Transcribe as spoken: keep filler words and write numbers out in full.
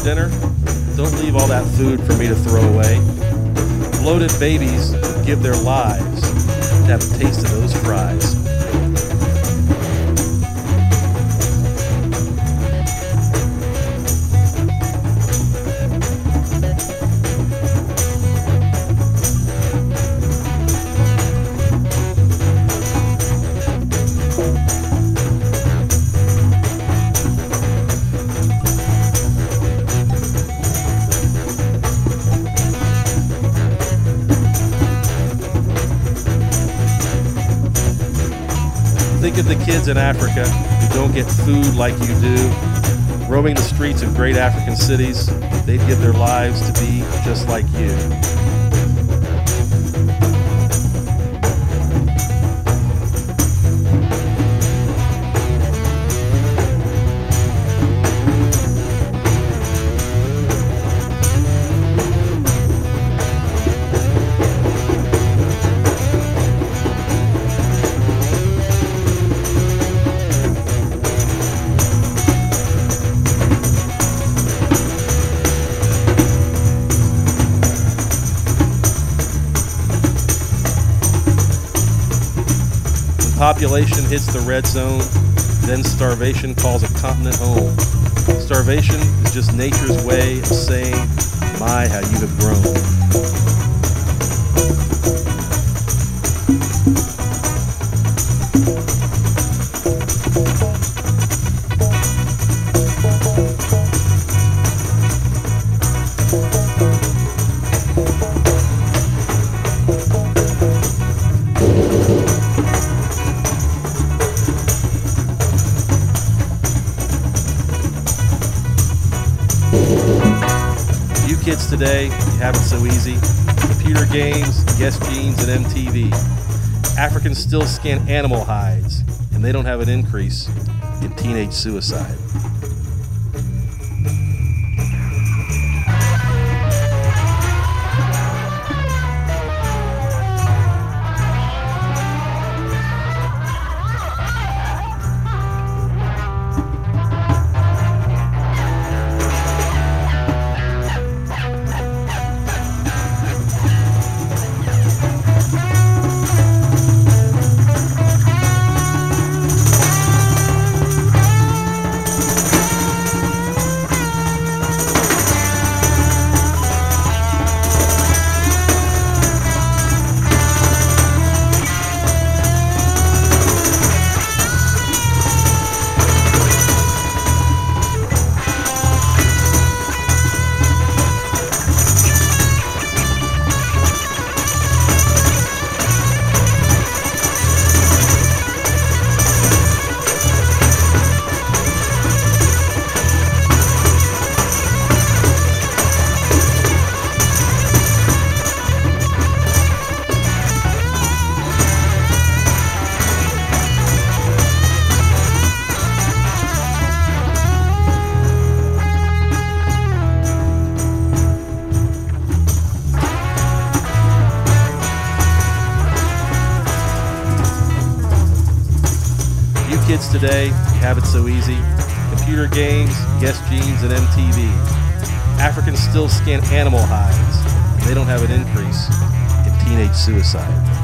dinner, don't leave all that food for me to throw away. Bloated babies give their lives to have a taste of those fries. Think of the kids in Africa who don't get food like you do, roaming the streets of great African cities. They'd give their lives to be just like you. Population hits the red zone, then starvation calls a continent home. Starvation is just nature's way of saying, my, how you have grown. You kids today, you have it so easy. Computer games, Guess Jeans, and M T V. Africans still scan animal hides, and they don't have an increase in teenage suicide. Kids today, you have it so easy. Computer games, Guess Jeans, and M T V. Africans still scan animal hides, and they don't have an increase in teenage suicide.